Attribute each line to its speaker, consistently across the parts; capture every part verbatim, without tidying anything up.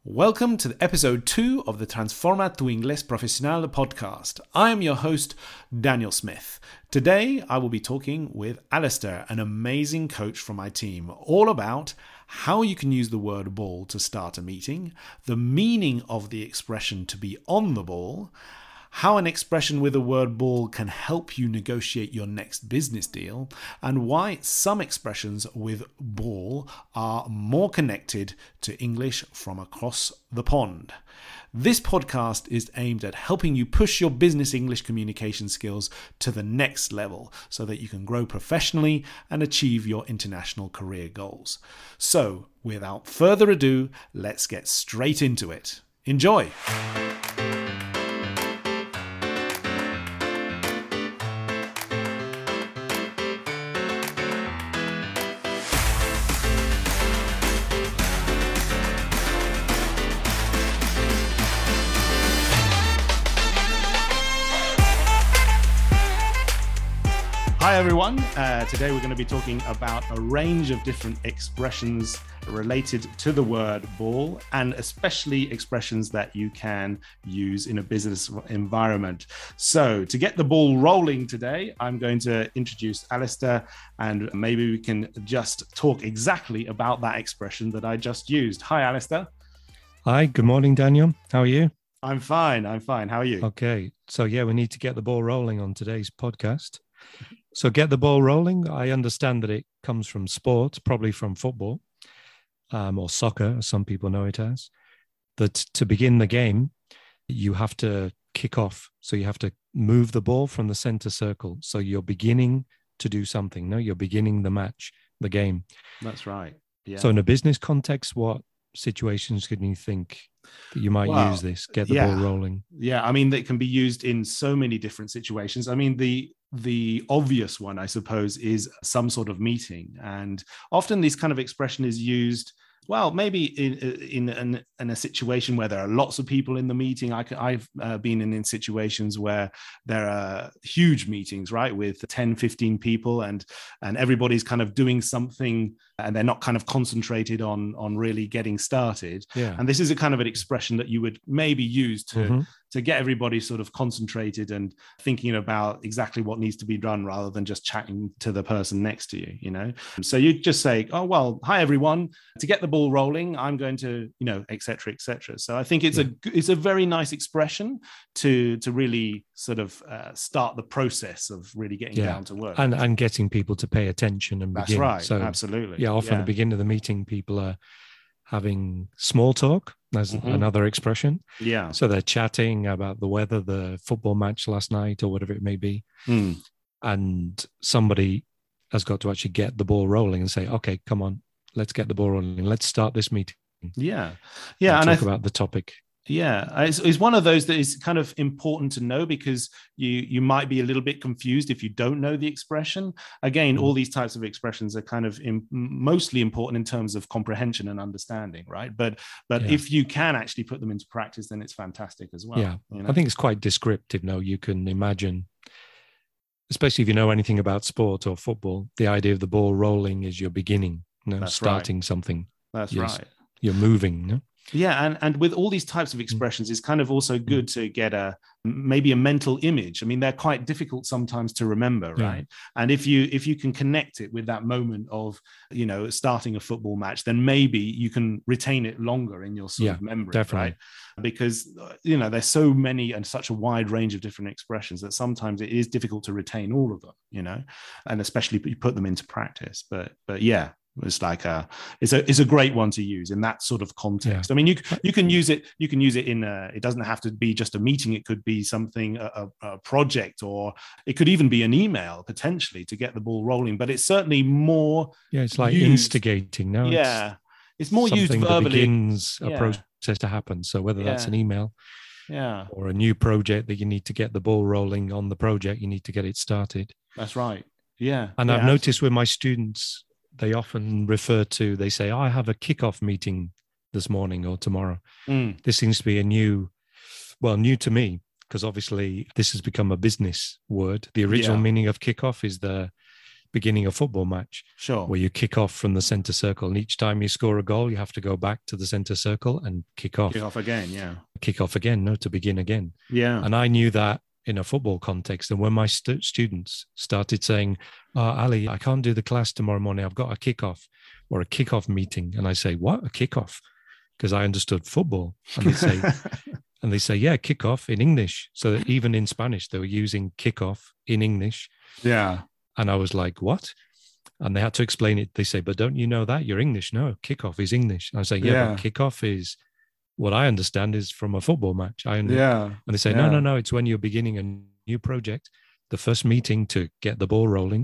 Speaker 1: Welcome to episode two of the Transforma tu Inglés Profesional podcast. I am your host, Daniel Smith. Today, I will be talking with Alistair, an amazing coach from my team, all about how you can use the word ball to start a meeting, the meaning of the expression to be on the ball, how an expression with the word ball can help you negotiate your next business deal, and why some expressions with ball are more connected to English from across the pond. This podcast is aimed at helping you push your business English communication skills to the next level so that you can grow professionally and achieve your international career goals. So, without further ado, let's get straight into it. Enjoy! Hi everyone, uh, today we're going to be talking about a range of different expressions related to the word ball, and especially expressions that you can use in a business environment. So to get the ball rolling today, I'm going to introduce Alistair, and maybe we can just talk exactly about that expression that I just used. Hi Alistair.
Speaker 2: Hi, good morning Daniel. How are you?
Speaker 1: I'm fine, I'm fine. How are you?
Speaker 2: Okay, so yeah, we need to get the ball rolling on today's podcast. So get the ball rolling. I understand that it comes from sport, probably from football um, or soccer, as some people know it as. That to begin the game, you have to kick off. So you have to move the ball from the center circle. So you're beginning to do something. No, you're beginning the match, the game.
Speaker 1: That's right. Yeah.
Speaker 2: So in a business context, what situations can you think that you might well, use this? Get the
Speaker 1: yeah.
Speaker 2: ball rolling.
Speaker 1: Yeah, I mean, it can be used in so many different situations. I mean, the The obvious one, I suppose, is some sort of meeting. And often this kind of expression is used, well, maybe in in, in, in a situation where there are lots of people in the meeting. I can, I've uh, been in, in situations where there are huge meetings, right, with ten, fifteen people, and and everybody's kind of doing something and they're not kind of concentrated on, on really getting started.
Speaker 2: Yeah.
Speaker 1: And this is a kind of an expression that you would maybe use to mm-hmm. to get everybody sort of concentrated and thinking about exactly what needs to be done rather than just chatting to the person next to you, you know? So you just say, oh, well, hi, everyone. To get the ball rolling, I'm going to, you know, et cetera, et cetera. So I think it's yeah. a it's a very nice expression to to really sort of uh, start the process of really getting
Speaker 2: yeah.
Speaker 1: down to work.
Speaker 2: And, and getting people to pay attention and begin.
Speaker 1: That's right.
Speaker 2: So,
Speaker 1: absolutely.
Speaker 2: Yeah, often yeah. at the beginning of the meeting, people are having small talk. That's mm-hmm. another expression.
Speaker 1: Yeah.
Speaker 2: So they're chatting about the weather, the football match last night, or whatever it may be.
Speaker 1: Mm.
Speaker 2: And somebody has got to actually get the ball rolling and say, okay, come on, let's get the ball rolling. Let's start this meeting.
Speaker 1: Yeah. Yeah.
Speaker 2: And,
Speaker 1: and
Speaker 2: talk
Speaker 1: I th-
Speaker 2: about the topic.
Speaker 1: Yeah, it's, it's one of those that is kind of important to know because you you might be a little bit confused if you don't know the expression. Again, mm. all these types of expressions are kind of in, mostly important in terms of comprehension and understanding, right? But but yeah. if you can actually put them into practice, then it's fantastic as well.
Speaker 2: Yeah,
Speaker 1: you know?
Speaker 2: I think it's quite descriptive. No, you can imagine, especially if you know anything about sport or football, the idea of the ball rolling is you're beginning, you know,
Speaker 1: That's
Speaker 2: starting
Speaker 1: right.
Speaker 2: something.
Speaker 1: That's
Speaker 2: you're,
Speaker 1: right.
Speaker 2: You're moving, no?
Speaker 1: Yeah, and, and with all these types of expressions, it's kind of also good to get a maybe a mental image. I mean, they're quite difficult sometimes to remember, right? Yeah. And if you if you can connect it with that moment of, you know, starting a football match, then maybe you can retain it longer in your sort
Speaker 2: yeah,
Speaker 1: of memory,
Speaker 2: definitely.
Speaker 1: Right? Because, you know, there's so many and such a wide range of different expressions that sometimes it is difficult to retain all of them, you know, and especially you put them into practice. But but yeah. It's like a, it's a, it's a great one to use in that sort of context. Yeah. I mean, you you can use it, you can use it in a, it doesn't have to be just a meeting. It could be something, a, a project, or it could even be an email potentially to get the ball rolling, but it's certainly more.
Speaker 2: Yeah. It's like
Speaker 1: used,
Speaker 2: instigating. No,
Speaker 1: yeah. It's, it's more used verbally.
Speaker 2: That begins a
Speaker 1: yeah.
Speaker 2: process to happen. So whether
Speaker 1: yeah.
Speaker 2: that's an email
Speaker 1: yeah,
Speaker 2: or a new project that you need to get the ball rolling on the project, you need to get it started.
Speaker 1: That's right. Yeah.
Speaker 2: And
Speaker 1: yeah,
Speaker 2: I've noticed with my students, they often refer to, they say, oh, I have a kickoff meeting this morning or tomorrow.
Speaker 1: Mm.
Speaker 2: This seems to be a new, well, new to me, because obviously this has become a business word. The original
Speaker 1: yeah.
Speaker 2: meaning of kickoff is the beginning a football match,
Speaker 1: Sure.
Speaker 2: where you kick off from the center circle, and each time you score a goal, you have to go back to the center circle and kick off.
Speaker 1: Kick off again, yeah.
Speaker 2: Kick off again, no, to begin again.
Speaker 1: Yeah.
Speaker 2: And I knew that in a football context. And when my st- students started saying, oh, Ali, I can't do the class tomorrow morning, I've got a kickoff or a kickoff meeting. And I say, what, a kickoff? Because I understood football. And they say, and they say, yeah, kickoff in English. So that even in Spanish, they were using kickoff in English.
Speaker 1: Yeah.
Speaker 2: And I was like, what? And they had to explain it. They say, but don't you know that? You're English. No, kickoff is English. And I say, yeah,
Speaker 1: Yeah.
Speaker 2: but kickoff is, what I understand is from a football match. I
Speaker 1: Yeah.
Speaker 2: And they say,
Speaker 1: yeah.
Speaker 2: no, no, no. It's when you're beginning a new project. The first meeting to get the ball rolling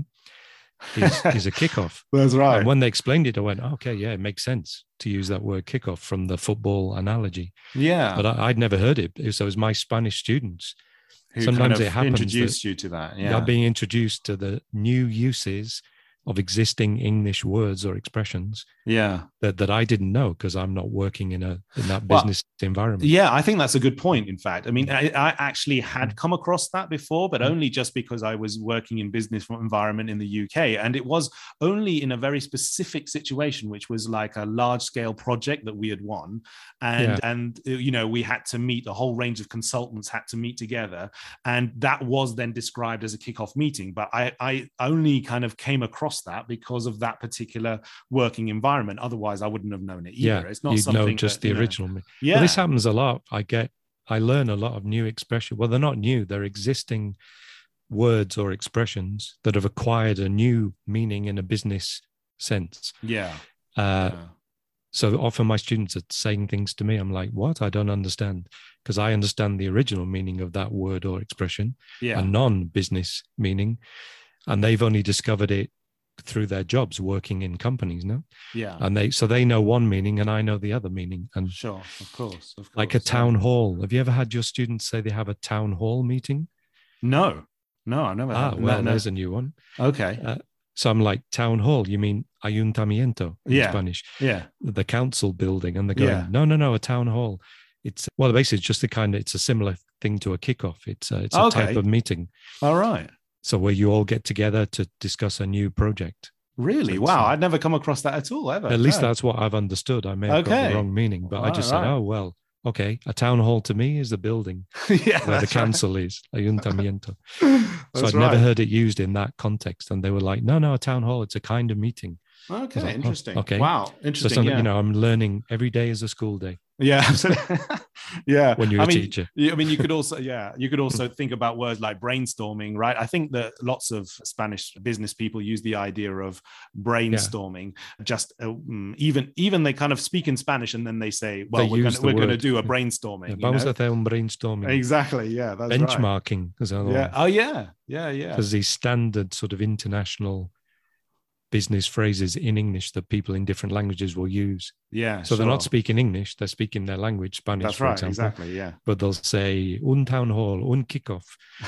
Speaker 2: is, is a kickoff.
Speaker 1: That's right.
Speaker 2: And when they explained it, I went, okay, yeah, it makes sense to use that word kickoff from the football analogy.
Speaker 1: Yeah.
Speaker 2: But I, I'd never heard it. It was, it was my Spanish students.
Speaker 1: Who
Speaker 2: Sometimes
Speaker 1: kind of
Speaker 2: it happens
Speaker 1: introduced
Speaker 2: that
Speaker 1: you to that.
Speaker 2: you're
Speaker 1: Yeah.
Speaker 2: being introduced to the new uses of existing English words or expressions
Speaker 1: Yeah.
Speaker 2: that, that I didn't know because I'm not working in a in that
Speaker 1: Well,
Speaker 2: business environment.
Speaker 1: Yeah, I think that's a good point. In fact, I mean, I, I actually had come across that before, but only just because I was working in business environment in the U K, and it was only in a very specific situation, which was like a large scale project that we had won, and
Speaker 2: Yeah.
Speaker 1: and you know we had to meet, a whole range of consultants had to meet together, and that was then described as a kickoff meeting. But I I only kind of came across that because of that particular working environment. Otherwise, I wouldn't have known it either.
Speaker 2: Yeah,
Speaker 1: It's not
Speaker 2: you'd
Speaker 1: something
Speaker 2: know just
Speaker 1: that,
Speaker 2: the
Speaker 1: you know,
Speaker 2: original. me-
Speaker 1: Yeah.
Speaker 2: Well, this happens a lot. I get, I learn a lot of new expressions. Well, they're not new. They're existing words or expressions that have acquired a new meaning in a business sense.
Speaker 1: Yeah.
Speaker 2: Uh,
Speaker 1: yeah.
Speaker 2: So often my students are saying things to me. I'm like, what? I don't understand. Because I understand the original meaning of that word or expression,
Speaker 1: Yeah.
Speaker 2: a non-business meaning. And they've only discovered it through their jobs working in companies now.
Speaker 1: Yeah.
Speaker 2: And they, so they know one meaning and I know the other meaning. And
Speaker 1: Sure. Of course. Of course.
Speaker 2: like a town hall. Have you ever had your students say they have a town hall meeting?
Speaker 1: No. No, I never
Speaker 2: Ah,
Speaker 1: had
Speaker 2: well,
Speaker 1: no, no.
Speaker 2: there's a new one.
Speaker 1: Okay.
Speaker 2: Uh, so I'm like, town hall, you mean ayuntamiento in
Speaker 1: Yeah.
Speaker 2: Spanish?
Speaker 1: Yeah.
Speaker 2: The council building. And they're going,
Speaker 1: Yeah.
Speaker 2: no, no, no, a town hall. It's, well, basically it's just a kind of, it's a similar thing to a kickoff. It's a, it's a
Speaker 1: Okay.
Speaker 2: type of meeting.
Speaker 1: All right.
Speaker 2: So where you all get together to discuss a new project.
Speaker 1: Really?
Speaker 2: So-
Speaker 1: Wow.
Speaker 2: so-
Speaker 1: I'd never come across that at all, ever.
Speaker 2: At least
Speaker 1: No.
Speaker 2: that's what I've understood. I may have got
Speaker 1: Okay.
Speaker 2: the wrong meaning, but I just
Speaker 1: Right,
Speaker 2: said,
Speaker 1: right.
Speaker 2: oh, well, okay. A town hall to me is a building
Speaker 1: yeah.
Speaker 2: where the
Speaker 1: that's
Speaker 2: council is, ayuntamiento.
Speaker 1: right.
Speaker 2: So
Speaker 1: That's
Speaker 2: I'd never
Speaker 1: right.
Speaker 2: heard it used in that context. And they were like, no, no, a town hall, it's a kind of meeting.
Speaker 1: Okay.
Speaker 2: like, oh,
Speaker 1: Interesting.
Speaker 2: okay.
Speaker 1: Wow.
Speaker 2: So
Speaker 1: Interesting.
Speaker 2: something,
Speaker 1: yeah.
Speaker 2: you know, I'm learning every day is a school day
Speaker 1: Yeah. absolutely. yeah.
Speaker 2: when you're
Speaker 1: I
Speaker 2: a
Speaker 1: mean,
Speaker 2: teacher.
Speaker 1: yeah, I mean, you could also, yeah, you could also think about words like brainstorming, right? I think that lots of Spanish business people use the idea of brainstorming. Just uh, mm, even even they kind of speak in Spanish and then they say, "Well,
Speaker 2: They
Speaker 1: we're
Speaker 2: use
Speaker 1: going
Speaker 2: the
Speaker 1: we're going to
Speaker 2: word.
Speaker 1: do a
Speaker 2: Yeah.
Speaker 1: brainstorming."
Speaker 2: Yeah,
Speaker 1: you
Speaker 2: vamos
Speaker 1: know?
Speaker 2: a hacer un brainstorming.
Speaker 1: Exactly. Yeah. That's right.
Speaker 2: Benchmarking is another
Speaker 1: Yeah.
Speaker 2: one.
Speaker 1: Oh yeah. Yeah. Yeah.
Speaker 2: There's these standard sort of international business phrases in English that people in different languages will use.
Speaker 1: Yeah.
Speaker 2: So they're not
Speaker 1: sure.
Speaker 2: speaking English, they're speaking their language, Spanish,
Speaker 1: That's
Speaker 2: for
Speaker 1: right.
Speaker 2: example.
Speaker 1: Exactly. Yeah.
Speaker 2: But they'll say un town hall, un kickoff,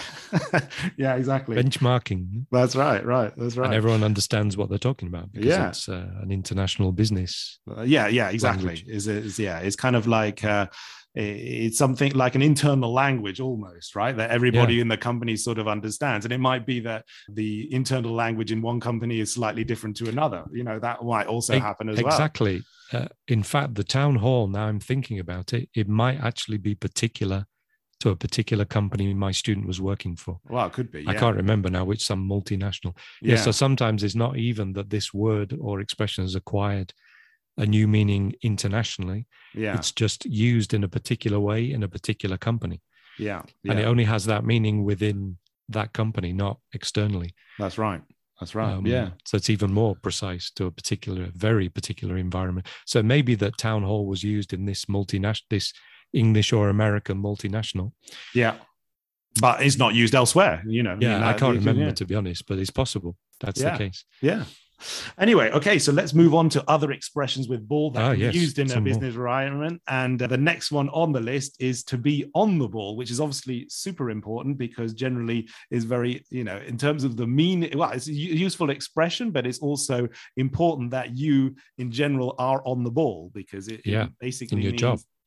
Speaker 1: yeah. Exactly.
Speaker 2: benchmarking.
Speaker 1: That's right. Right. That's right.
Speaker 2: And everyone understands what they're talking about because
Speaker 1: Yeah.
Speaker 2: it's uh, an international business.
Speaker 1: Uh, yeah, yeah, exactly.
Speaker 2: language.
Speaker 1: Is is yeah, it's kind of like uh, it's something like an internal language almost, right? That everybody in the company sort of understands, and it might be that the internal language in one company is slightly different to another. You know, that might also
Speaker 2: E-
Speaker 1: happen as well.
Speaker 2: Exactly. Uh, in fact, the town hall, now I'm thinking about it, it might actually be particular to a particular company my student was working for.
Speaker 1: Well, it could be.
Speaker 2: I
Speaker 1: yeah.
Speaker 2: can't remember now which, some multinational. Yeah.
Speaker 1: Yeah,
Speaker 2: So sometimes it's not even that this word or expression has acquired a new meaning internationally.
Speaker 1: yeah,
Speaker 2: It's just used in a particular way in a particular company.
Speaker 1: yeah,
Speaker 2: And it
Speaker 1: yeah.
Speaker 2: only has that meaning within that company, not externally.
Speaker 1: That's right. That's right.
Speaker 2: Um,
Speaker 1: yeah,
Speaker 2: So it's even more precise to a particular, very particular environment. So maybe that town hall was used in this multinational, this English or American multinational.
Speaker 1: yeah. But it's not used elsewhere. You know.
Speaker 2: Yeah,
Speaker 1: you know,
Speaker 2: I can't
Speaker 1: you can-
Speaker 2: remember
Speaker 1: yeah.
Speaker 2: to be honest, but it's possible. That's
Speaker 1: Yeah.
Speaker 2: the case.
Speaker 1: Yeah. Anyway, okay, so let's move on to other expressions with ball that
Speaker 2: Ah,
Speaker 1: can be
Speaker 2: yes,
Speaker 1: used in a
Speaker 2: some more.
Speaker 1: business environment. And uh, the next one on the list is to be on the ball, which is obviously super important because generally is very, you know, in terms of the mean, well, it's a u- useful expression, but it's also important that you in general are on the ball because it, it
Speaker 2: Yeah,
Speaker 1: basically
Speaker 2: in your
Speaker 1: means,
Speaker 2: job.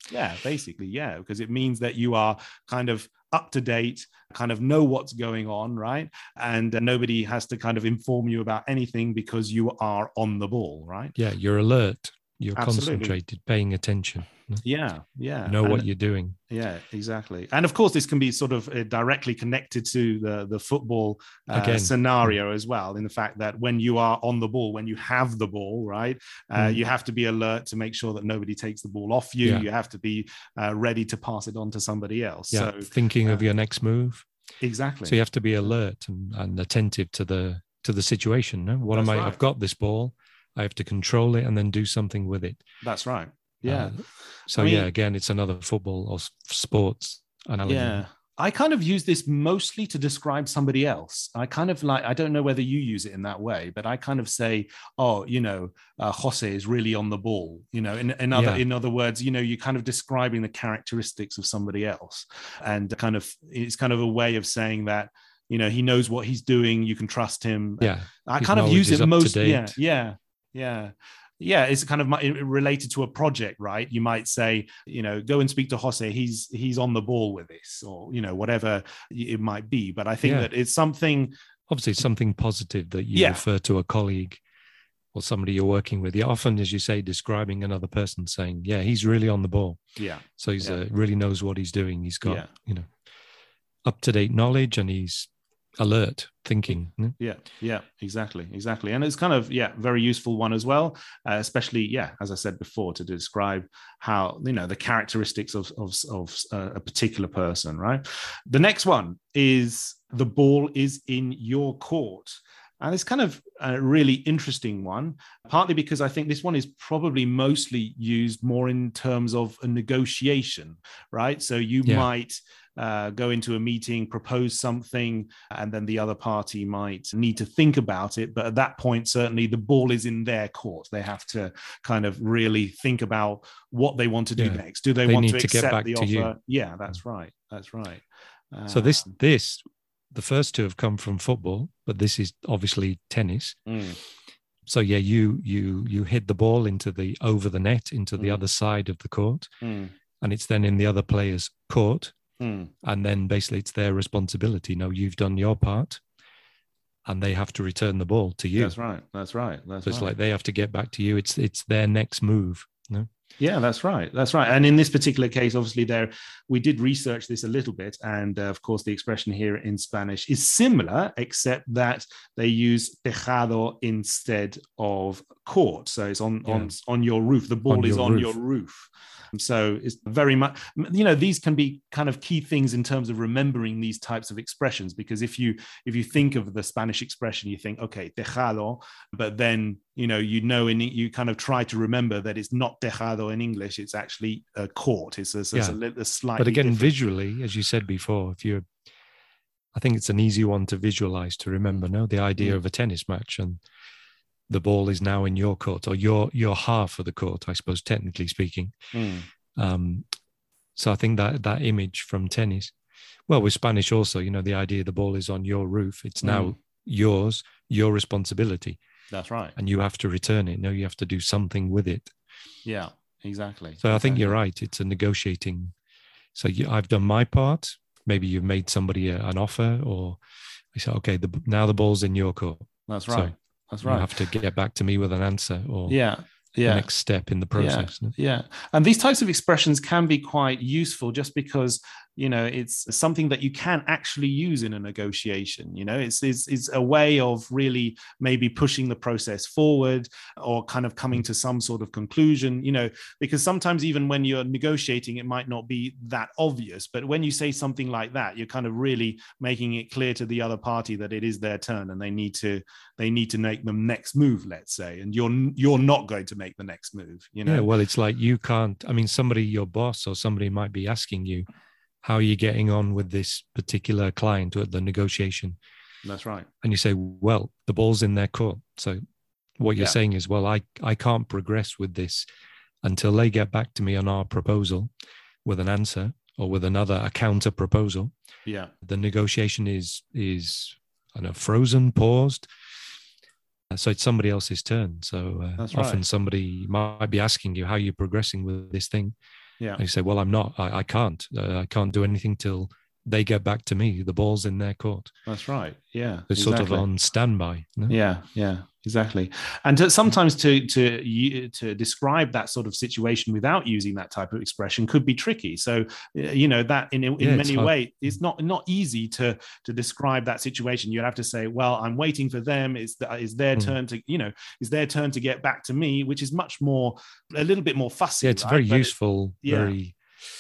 Speaker 1: Yeah, basically, yeah, because it means that you are kind of up to date, kind of know what's going on, right? And uh, nobody has to kind of inform you about anything because you are on the ball, right?
Speaker 2: Yeah, you're alert. You're
Speaker 1: Absolutely.
Speaker 2: concentrated, paying attention.
Speaker 1: Yeah, yeah.
Speaker 2: You know
Speaker 1: and,
Speaker 2: what you're doing.
Speaker 1: Yeah, exactly. And of course, this can be sort of uh, directly connected to the, the football uh,
Speaker 2: Again.
Speaker 1: scenario as well, in the fact that when you are on the ball, when you have the ball, right, uh,
Speaker 2: Mm.
Speaker 1: you have to be alert to make sure that nobody takes the ball off you.
Speaker 2: Yeah.
Speaker 1: You have to be uh, ready to pass it on to somebody else.
Speaker 2: Yeah,
Speaker 1: So
Speaker 2: thinking
Speaker 1: uh,
Speaker 2: of your next move.
Speaker 1: Exactly.
Speaker 2: So you have to be alert and, and attentive to the to the situation. No? What
Speaker 1: That's
Speaker 2: am I?
Speaker 1: right.
Speaker 2: I've got this ball. I have to control it and then do something with it.
Speaker 1: That's right. Yeah.
Speaker 2: Uh, so
Speaker 1: I mean,
Speaker 2: yeah, again, it's another football or sports analogy.
Speaker 1: Yeah. I kind of use this mostly to describe somebody else. I kind of like, I don't know whether you use it in that way, but I kind of say, oh, you know, uh, Jose is really on the ball. You know, in, in other
Speaker 2: Yeah.
Speaker 1: in other words, you know, you're kind of describing the characteristics of somebody else. And kind of, it's kind of a way of saying that, you know, he knows what he's doing. You can trust him.
Speaker 2: Yeah.
Speaker 1: I
Speaker 2: His
Speaker 1: kind of
Speaker 2: knowledge
Speaker 1: use
Speaker 2: is
Speaker 1: it
Speaker 2: up to
Speaker 1: most.
Speaker 2: date.
Speaker 1: Yeah. Yeah. Yeah. Yeah, it's kind of related to a project, right? You might say, you know, go and speak to Jose. He's he's on the ball with this, or you know, whatever it might be. But I think
Speaker 2: Yeah.
Speaker 1: that it's something.
Speaker 2: Obviously, something positive that you
Speaker 1: Yeah.
Speaker 2: refer to a colleague or somebody you're working with. You're often, as you say, describing another person, saying, "Yeah, he's really on the ball."
Speaker 1: Yeah.
Speaker 2: So he's
Speaker 1: Yeah.
Speaker 2: uh, really knows what he's doing. He's got
Speaker 1: Yeah.
Speaker 2: you know up to date knowledge, and he's alert, thinking.
Speaker 1: Yeah, yeah, exactly, exactly. And it's kind of, yeah, very useful one as well, uh, especially, yeah, as I said before, to describe how, you know, the characteristics of, of, of uh, a particular person, right? The next one is the ball is in your court. And it's kind of a really interesting one, partly because I think this one is probably mostly used more in terms of a negotiation, right? So you
Speaker 2: Yeah.
Speaker 1: might uh, go into a meeting, propose something, and then the other party might need to think about it. But at that point, certainly the ball is in their court. They have to kind of really think about what they want to do
Speaker 2: Yeah.
Speaker 1: next. Do they,
Speaker 2: They
Speaker 1: want
Speaker 2: need
Speaker 1: to
Speaker 2: to get
Speaker 1: accept
Speaker 2: back
Speaker 1: the
Speaker 2: to
Speaker 1: offer?
Speaker 2: you.
Speaker 1: Yeah, that's right. That's right.
Speaker 2: So this
Speaker 1: Um,
Speaker 2: this the first two have come from football, but this is obviously tennis.
Speaker 1: mm,
Speaker 2: So yeah, you you you hit the ball into the over the net into the
Speaker 1: Mm.
Speaker 2: other side of the court,
Speaker 1: mm,
Speaker 2: and it's then in the other player's court,
Speaker 1: mm.
Speaker 2: and then basically it's their responsibility. No, you've done your part, and they have to return the ball to you.
Speaker 1: That's right. That's right. That's
Speaker 2: So it's
Speaker 1: right.
Speaker 2: like they have to get back to you. It's it's their next move. No?
Speaker 1: Yeah, that's right. That's right. And in this particular case, obviously, there we did research this a little bit, and uh, of course, the expression here in Spanish is similar, except that they use tejado instead of court. So it's on
Speaker 2: Yeah.
Speaker 1: on on your roof. The ball
Speaker 2: On
Speaker 1: is
Speaker 2: your
Speaker 1: on
Speaker 2: roof.
Speaker 1: your roof. So it's very much, you know, these can be kind of key things in terms of remembering these types of expressions, because if you if you think of the Spanish expression, you think, okay, tejado, but then, you know, you know, in you kind of try to remember that it's not tejado in English, it's actually a court. It's a, it's
Speaker 2: Yeah.
Speaker 1: a, a slightly
Speaker 2: But again,
Speaker 1: different-
Speaker 2: visually, as you said before, if you're, I think it's an easy one to visualize, to remember. No, the idea
Speaker 1: Mm.
Speaker 2: of a tennis match and the ball is now in your court, or your your half of the court, I suppose, technically speaking.
Speaker 1: Mm.
Speaker 2: Um, so I think that that image from tennis, well, with Spanish also, you know, the idea the ball is on your roof. It's now
Speaker 1: Mm.
Speaker 2: yours, your responsibility,
Speaker 1: That's right.
Speaker 2: and you have to return it. No, you have to do something with it.
Speaker 1: Yeah, exactly.
Speaker 2: So I think you're
Speaker 1: Exactly.
Speaker 2: right. It's a negotiating. So you, I've done my part. Maybe you've made somebody a, an offer, or you say, okay, the, now the ball's in your court.
Speaker 1: That's
Speaker 2: So
Speaker 1: right. That's
Speaker 2: You
Speaker 1: right.
Speaker 2: have to get back to me with an answer or
Speaker 1: Yeah.
Speaker 2: the
Speaker 1: Yeah.
Speaker 2: next step in the process. no?
Speaker 1: Yeah. And these types of expressions can be quite useful just because, you know, it's something that you can actually use in a negotiation. You know, it's, it's, it's a way of really maybe pushing the process forward or kind of coming to some sort of conclusion, you know, because sometimes even when you're negotiating, it might not be that obvious. But when you say something like that, you're kind of really making it clear to the other party that it is their turn and they need to they need to make the next move, let's say, and you're you're not going to make the next move, you know.
Speaker 2: Yeah, well, it's like you can't, I mean, somebody, your boss or somebody might be asking you, how are you getting on with this particular client at the negotiation?
Speaker 1: That's right.
Speaker 2: And you say, well, the ball's in their court. So what you're
Speaker 1: Yeah.
Speaker 2: saying is, well, I, I can't progress with this until they get back to me on our proposal with an answer or with another, a counter proposal.
Speaker 1: Yeah.
Speaker 2: The negotiation is, is I don't know, frozen, paused. So it's somebody else's turn. So uh,
Speaker 1: That's
Speaker 2: often
Speaker 1: right.
Speaker 2: somebody might be asking you how you're progressing with this thing.
Speaker 1: Yeah.
Speaker 2: And you say, well, I'm not, I, I can't, uh, I can't do anything till they get back to me. The ball's in their court.
Speaker 1: That's right. Yeah.
Speaker 2: It's
Speaker 1: exactly.
Speaker 2: sort of on standby. No?
Speaker 1: Yeah. Yeah. Exactly. And to, sometimes to to to describe that sort of situation without using that type of expression could be tricky. So you know that in in
Speaker 2: yeah,
Speaker 1: many ways it's not not easy to to describe that situation. You have to say, well, I'm waiting for them. It's the, it's their mm. turn to you know it's their turn to get back to me, which is much more a little bit more fussy.
Speaker 2: Yeah, it's
Speaker 1: right?
Speaker 2: very
Speaker 1: but
Speaker 2: useful.
Speaker 1: It, yeah.
Speaker 2: Very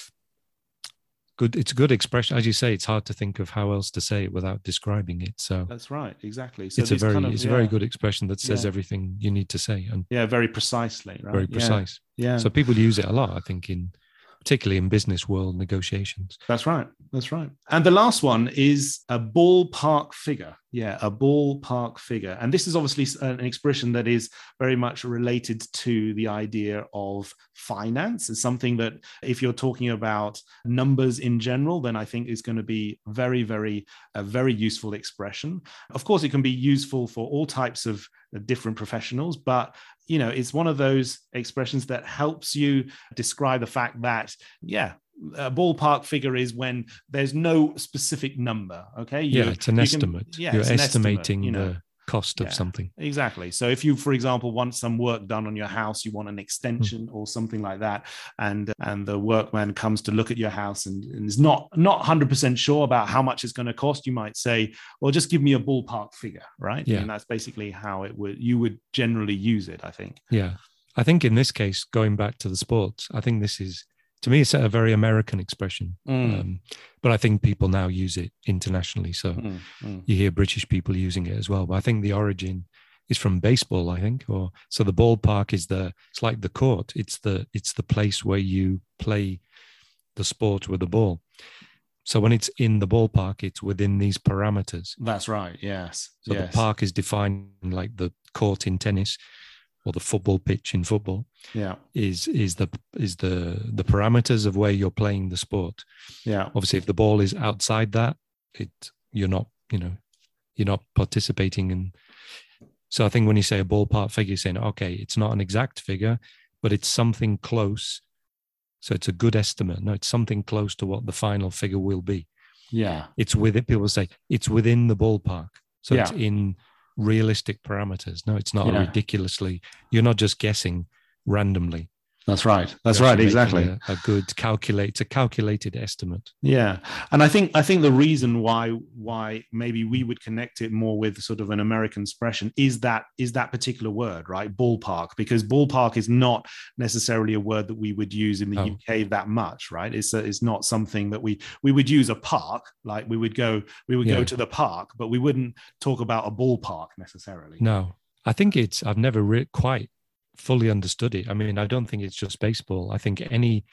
Speaker 2: good. It's a good expression, as you say. It's hard to think of how else to say it without describing it. So
Speaker 1: that's right, exactly. So
Speaker 2: it's a very, kind of, it's yeah. a very good expression that says
Speaker 1: yeah.
Speaker 2: everything you need to say, and
Speaker 1: yeah, very precisely, right?
Speaker 2: Very precise.
Speaker 1: Yeah. yeah.
Speaker 2: So people use it a lot, I think, in particularly in business world negotiations.
Speaker 1: That's right. That's right. And the last one is a ballpark figure. Yeah, a ballpark figure. And this is obviously an expression that is very much related to the idea of finance. It's something that if you're talking about numbers in general, then I think is going to be very, very, a very useful expression. Of course, it can be useful for all types of different professionals, but you know, it's one of those expressions that helps you describe the fact that, yeah, a ballpark figure is when there's no specific number. Okay.
Speaker 2: You, yeah, it's an estimate.
Speaker 1: Can, yeah,
Speaker 2: You're
Speaker 1: it's
Speaker 2: estimating
Speaker 1: estimate, you know.
Speaker 2: the cost of
Speaker 1: yeah,
Speaker 2: something.
Speaker 1: Exactly. So if you, for example, want some work done on your house, you want an extension mm. or something like that, and and the workman comes to look at your house and, and is not not one hundred percent sure about how much it's going to cost, you might say, well, just give me a ballpark figure, right?
Speaker 2: Yeah.
Speaker 1: And that's basically how it would you would generally use it, I think.
Speaker 2: Yeah. I think in this case, going back to the sports, I think this is, to me, it's a very American expression. Mm. Um, but I think people now use it internationally. So mm, mm. you hear British people using it as well. But I think the origin is from baseball, I think. Or so the ballpark is the, it's like the court. It's the, it's the place where you play the sport with the ball. So when it's in the ballpark, it's within these parameters.
Speaker 1: That's right. Yes.
Speaker 2: So
Speaker 1: yes.
Speaker 2: the park is defined like the court in tennis, or the football pitch in football,
Speaker 1: yeah,
Speaker 2: is is the is the the parameters of where you're playing the sport.
Speaker 1: Yeah,
Speaker 2: obviously, if the ball is outside that, it you're not you know you're not participating in. So I think when you say a ballpark figure, you're saying okay, it's not an exact figure, but it's something close. So it's a good estimate. No, it's something close to what the final figure will be.
Speaker 1: Yeah,
Speaker 2: it's within. People say it's within the ballpark, so
Speaker 1: yeah.
Speaker 2: it's in realistic parameters. No, it's not
Speaker 1: yeah.
Speaker 2: ridiculously. You're not just guessing randomly.
Speaker 1: That's right. That's right. Exactly.
Speaker 2: A, a good calculate, it's a calculated estimate.
Speaker 1: Yeah, and I think I think the reason why why maybe we would connect it more with sort of an American expression is that is that particular word, right? Ballpark, because ballpark is not necessarily a word that we would use in the oh. U K that much, right? It's a, it's not something that we we would use a park, like we would go we would yeah. go to the park, but we wouldn't talk about a ballpark necessarily.
Speaker 2: No, I think it's I've never re- quite. fully understood it. I mean, I don't think it's just baseball. I think any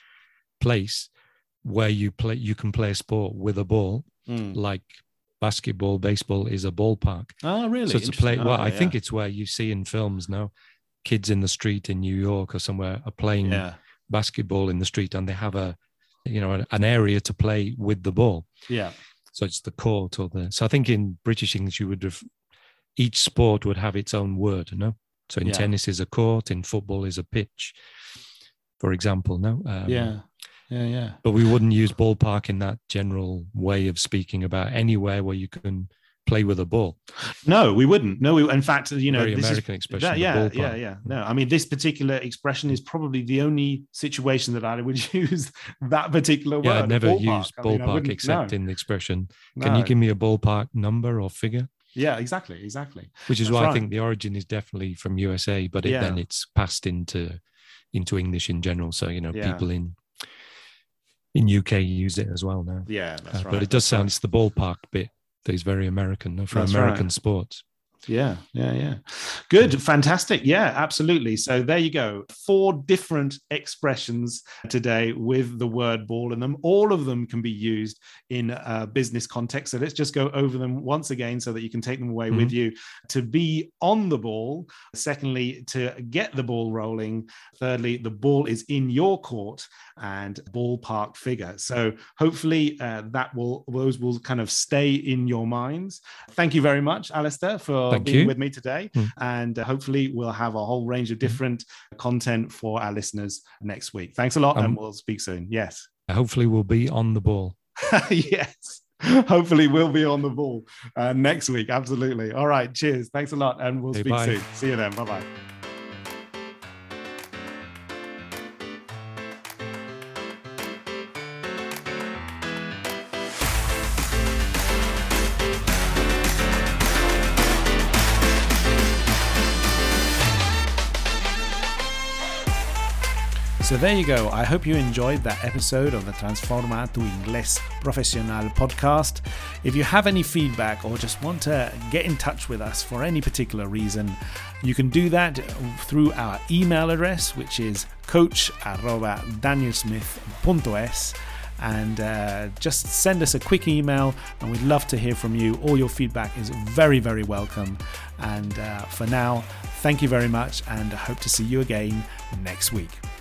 Speaker 2: place where you play, you can play a sport with a ball, mm. like basketball, baseball is a ballpark.
Speaker 1: Oh, really?
Speaker 2: So it's a play.
Speaker 1: Oh,
Speaker 2: well, I
Speaker 1: yeah.
Speaker 2: think it's where you see in films now, kids in the street in New York or somewhere are playing
Speaker 1: yeah.
Speaker 2: basketball in the street, and they have a, you know, an area to play with the ball.
Speaker 1: Yeah.
Speaker 2: So it's the court or the. So I think in British English you would have, each sport would have its own word, no? So in yeah. tennis is a court, in football is a pitch, for example. No, um,
Speaker 1: yeah, yeah, yeah.
Speaker 2: But we wouldn't use ballpark in that general way of speaking about anywhere where you can play with a ball.
Speaker 1: No, we wouldn't. No, we, in fact, you know,
Speaker 2: very
Speaker 1: this
Speaker 2: American
Speaker 1: is,
Speaker 2: expression.
Speaker 1: That, yeah,
Speaker 2: ballpark.
Speaker 1: yeah, yeah. No, I mean, this particular expression is probably the only situation that I would use that particular word.
Speaker 2: Yeah, I'd never
Speaker 1: ballpark.
Speaker 2: used
Speaker 1: I mean,
Speaker 2: ballpark except
Speaker 1: no.
Speaker 2: in the expression. Can
Speaker 1: no.
Speaker 2: you give me a ballpark number or figure?
Speaker 1: Yeah, exactly, exactly.
Speaker 2: Which is
Speaker 1: That's
Speaker 2: why
Speaker 1: right.
Speaker 2: I think the origin is definitely from U S A, but it,
Speaker 1: yeah.
Speaker 2: then it's passed into into English in general. So you know,
Speaker 1: yeah.
Speaker 2: people in in U K use it as well now.
Speaker 1: Yeah, that's
Speaker 2: uh,
Speaker 1: right.
Speaker 2: But it does
Speaker 1: that's
Speaker 2: sound
Speaker 1: right.
Speaker 2: it's the ballpark bit that is very American, no, for
Speaker 1: that's
Speaker 2: American
Speaker 1: right.
Speaker 2: sports.
Speaker 1: Yeah, yeah, yeah. Good, fantastic. Yeah, absolutely. So there you go. Four different expressions today with the word ball in them. All of them can be used in a business context. So let's just go over them once again so that you can take them away mm-hmm. with you. To be on the ball. Secondly, to get the ball rolling. Thirdly, the ball is in your court, and ballpark figure. So hopefully uh, that will those will kind of stay in your minds. Thank you very much, Alistair, for for
Speaker 2: Thank
Speaker 1: being
Speaker 2: you.
Speaker 1: with me today.
Speaker 2: Mm.
Speaker 1: And uh, hopefully we'll have a whole range of different mm. content for our listeners next week. Thanks a lot, um, and we'll speak soon. Yes.
Speaker 2: Hopefully we'll be on the ball.
Speaker 1: Yes. Hopefully we'll be on the ball uh, next week. Absolutely. All right. Cheers. Thanks a lot. And we'll
Speaker 2: hey,
Speaker 1: speak
Speaker 2: bye.
Speaker 1: soon. See you then. Bye-bye. So there you go. I hope you enjoyed that episode of the Transforma tu Inglés Profesional podcast. If you have any feedback or just want to get in touch with us for any particular reason, you can do that through our email address, which is coach arroba danielsmith.es. And uh, just send us a quick email, and we'd love to hear from you. All your feedback is very, very welcome. And uh, for now, thank you very much, and I hope to see you again next week.